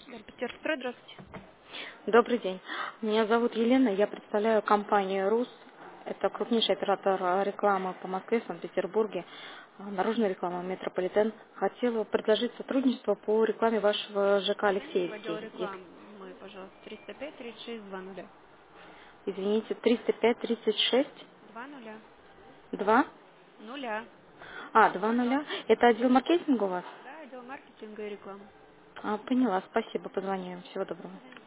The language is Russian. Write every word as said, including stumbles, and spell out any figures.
Петерстрой, здравствуйте. Добрый день. Меня зовут Елена, я представляю компанию РУС. Это крупнейший оператор э, рекламы по Москве, Санкт-Петербурге, э, наружная реклама «Метрополитен». Хотела предложить сотрудничество по рекламе вашего ЖК Звоните в отдел «Алексеевский». Если- рекламы, пожалуйста, триста пять тридцать шесть два нуля. Извините, триста пять тридцать шесть Два нуля. два. Нуля. А, два нуля. Это отдел маркетинга у вас? Да, отдел маркетинга и рекламы. А, поняла, спасибо, позвоню. Всего доброго. До свидания.